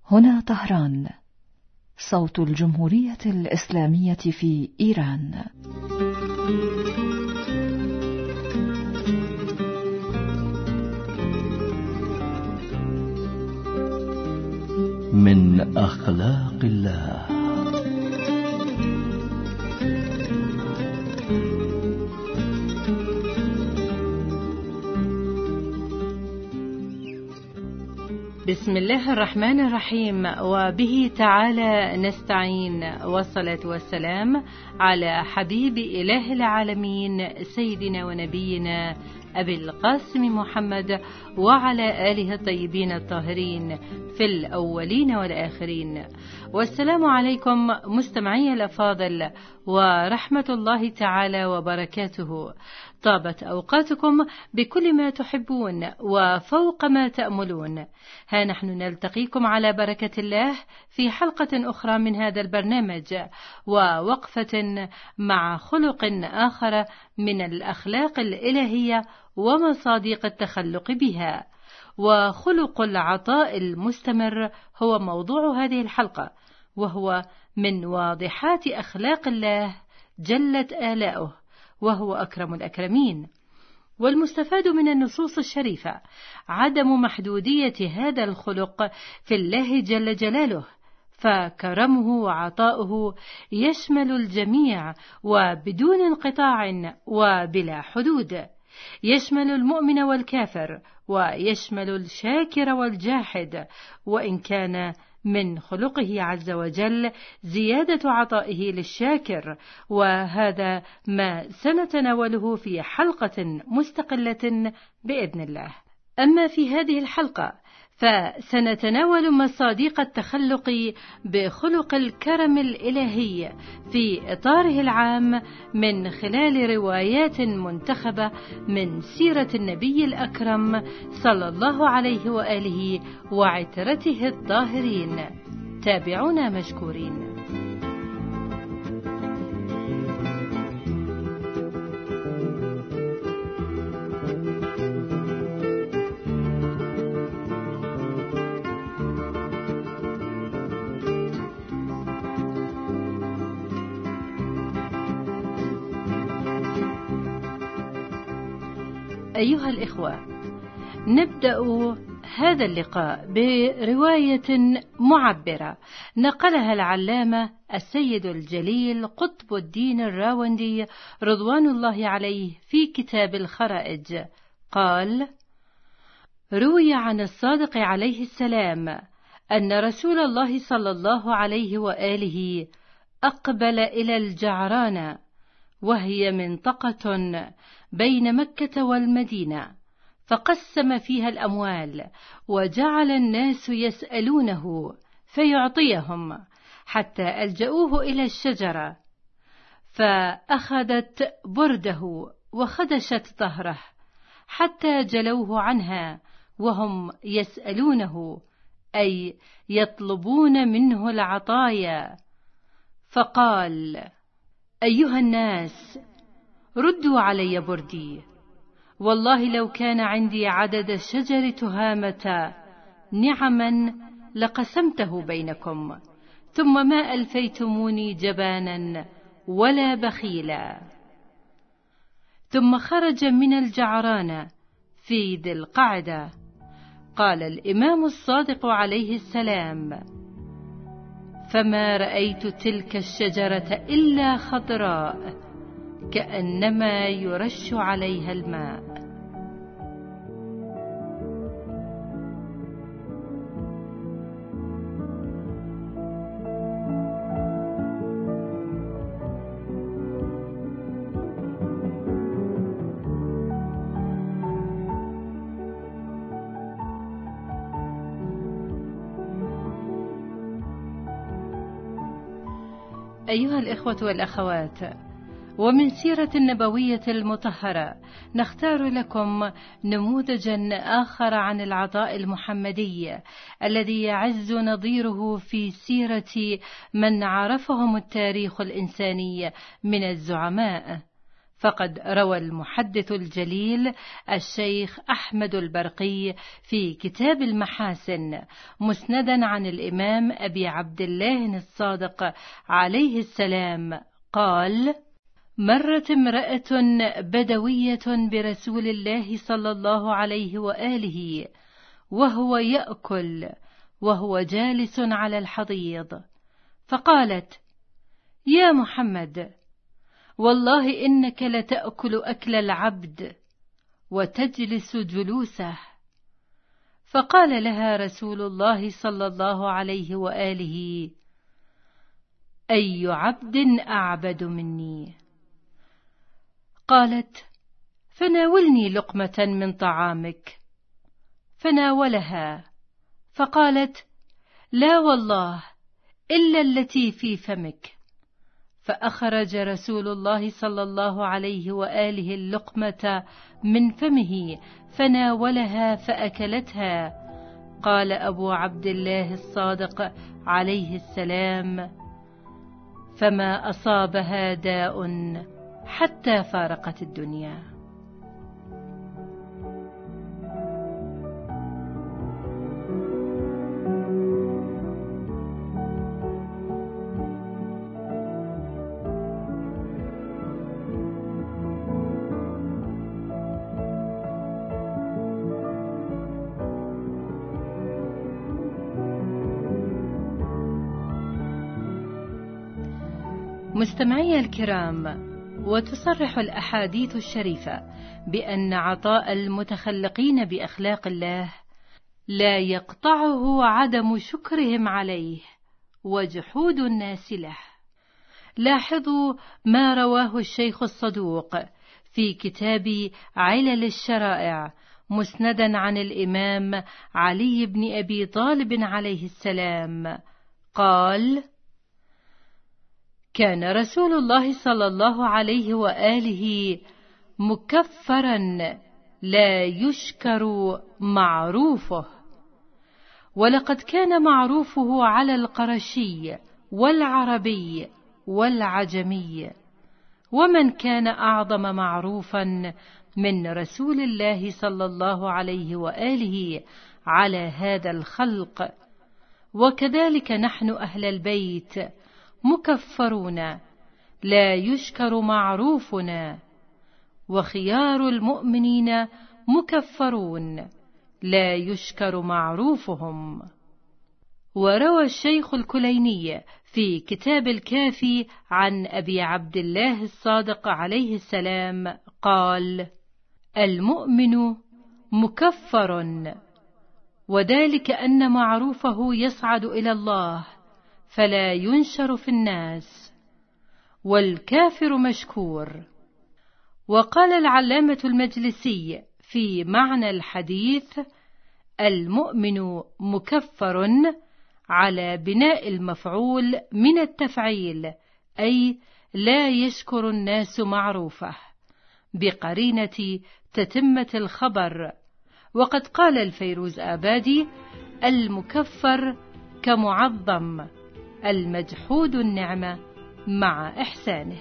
هنا طهران، صوت الجمهورية الإسلامية في إيران. من أخلاق الله. بسم الله الرحمن الرحيم، وبه تعالى نستعين، والصلاة والسلام على حبيب إله العالمين سيدنا ونبينا أبي القاسم محمد وعلى آله الطيبين الطاهرين في الأولين والآخرين. والسلام عليكم مستمعي الأفاضل، ورحمة الله تعالى وبركاته. طابت أوقاتكم بكل ما تحبون وفوق ما تأملون. ها نحن نلتقيكم على بركة الله في حلقة أخرى من هذا البرنامج، ووقفة مع خلق آخر من الأخلاق الإلهية ومصادق التخلق بها. وخلق العطاء المستمر هو موضوع هذه الحلقة، وهو من واضحات أخلاق الله جلت آلاؤه، وهو أكرم الأكرمين. والمستفاد من النصوص الشريفة عدم محدودية هذا الخلق في الله جل جلاله، فكرمه وعطاؤه يشمل الجميع وبدون انقطاع وبلا حدود، يشمل المؤمن والكافر، ويشمل الشاكر والجاحد، وإن كان من خلقه عز وجل زيادة عطائه للشاكر، وهذا ما سنتناوله في حلقة مستقلة بإذن الله. أما في هذه الحلقة فسنتناول مصادق التخلق بخلق الكرم الإلهي في إطاره العام من خلال روايات منتخبة من سيرة النبي الأكرم صلى الله عليه وآله وعترته الطاهرين. تابعونا مشكورين. أيها الإخوة، نبدأ هذا اللقاء برواية معبرة نقلها العلامة السيد الجليل قطب الدين الراوندي رضوان الله عليه في كتاب الخرائج. قال: روي عن الصادق عليه السلام أن رسول الله صلى الله عليه وآله أقبل إلى الجعرانة، وهي منطقة بين مكة والمدينة، فقسم فيها الأموال، وجعل الناس يسألونه فيعطيهم، حتى ألجأوه إلى الشجرة، فأخذت برده وخدشت ظهره، حتى جلوه عنها وهم يسألونه، أي يطلبون منه العطايا. فقال: أيها الناس، ردوا علي بردي، والله لو كان عندي عدد شجر تهامة نعما لقسمته بينكم، ثم ما ألفيتموني جبانا ولا بخيلا. ثم خرج من الجعرانة في ذي القعدة. قال الإمام الصادق عليه السلام: فما رأيت تلك الشجرة إلا خضراء كأنما يرش عليها الماء. أيها الإخوة والأخوات، ومن سيرة النبوية المطهرة نختار لكم نموذجا آخر عن العطاء المحمدي الذي يعز نظيره في سيرة من عرفهم التاريخ الإنساني من الزعماء. فقد روى المحدث الجليل الشيخ أحمد البرقي في كتاب المحاسن مسندا عن الإمام أبي عبد الله الصادق عليه السلام قال: مرت امرأة بدوية برسول الله صلى الله عليه وآله وهو يأكل وهو جالس على الحضيض، فقالت: يا محمد، والله إنك لتأكل أكل العبد وتجلس جلوسه. فقال لها رسول الله صلى الله عليه وآله: أي عبد أعبد مني؟ قالت: فناولني لقمة من طعامك. فناولها، فقالت: لا والله إلا التي في فمك. فأخرج رسول الله صلى الله عليه وآله اللقمة من فمه فناولها فأكلتها. قال أبو عبد الله الصادق عليه السلام: فما أصابها داء حتى فارقت الدنيا. مستمعي الكرام، وتصرح الأحاديث الشريفة بأن عطاء المتخلقين بأخلاق الله لا يقطعه عدم شكرهم عليه وجحود الناس له. لاحظوا ما رواه الشيخ الصدوق في كتاب علل الشرائع مسندا عن الإمام علي بن أبي طالب عليه السلام قال: كان رسول الله صلى الله عليه وآله مكفرا لا يشكر معروفه، ولقد كان معروفه على القرشي والعربي والعجمي، ومن كان أعظم معروفا من رسول الله صلى الله عليه وآله على هذا الخلق. وكذلك نحن أهل البيت مكفرون لا يشكر معروفنا، وخيار المؤمنين مكفرون لا يشكر معروفهم. وروى الشيخ الكليني في كتاب الكافي عن أبي عبد الله الصادق عليه السلام قال: المؤمن مكفر، وذلك أن معروفه يصعد إلى الله فلا ينشر في الناس، والكافر مشكور. وقال العلامة المجلسي في معنى الحديث: المؤمن مكفر على بناء المفعول من التفعيل، أي لا يشكر الناس معروفه، بقرينة تتمة الخبر. وقد قال الفيروز آبادي: المكفر كمعظم، المجحود النعمة مع إحسانه.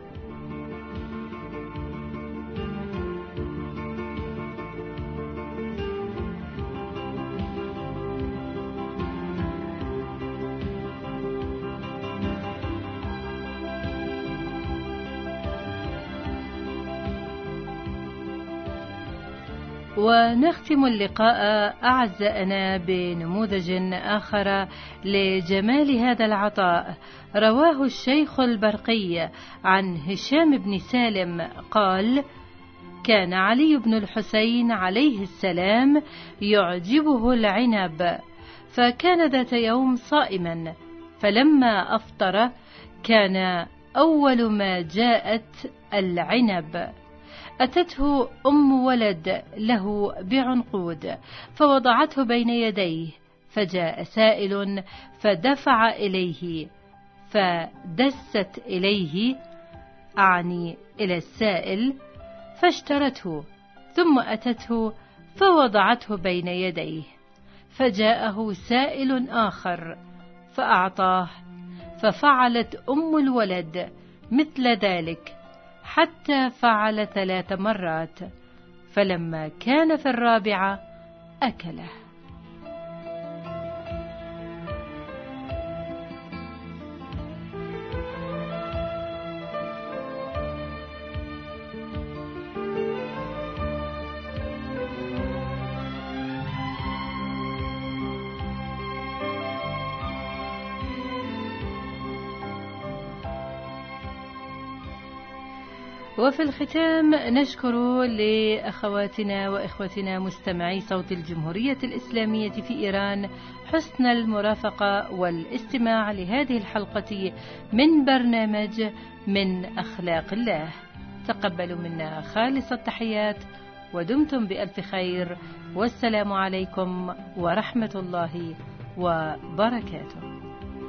ونختم اللقاء أعزائنا بنموذج آخر لجمال هذا العطاء. رواه الشيخ البرقي عن هشام بن سالم قال: كان علي بن الحسين عليه السلام يعجبه العنب، فكان ذات يوم صائما، فلما أفطر كان أول ما جاءت العنب. أتته أم ولد له بعنقود فوضعته بين يديه، فجاء سائل فدفع إليه، فدست إليه أعني إلى السائل، فاشترته، ثم أتته فوضعته بين يديه، فجاءه سائل آخر فأعطاه، ففعلت أم الولد مثل ذلك، حتى فعل 3 مرات، فلما كان في الرابعة أكله. وفي الختام نشكر لأخواتنا وإخوتنا مستمعي صوت الجمهورية الإسلامية في إيران حسن المرافقة والاستماع لهذه الحلقة من برنامج من أخلاق الله. تقبلوا منا خالص التحيات ودمتم بألف خير، والسلام عليكم ورحمة الله وبركاته.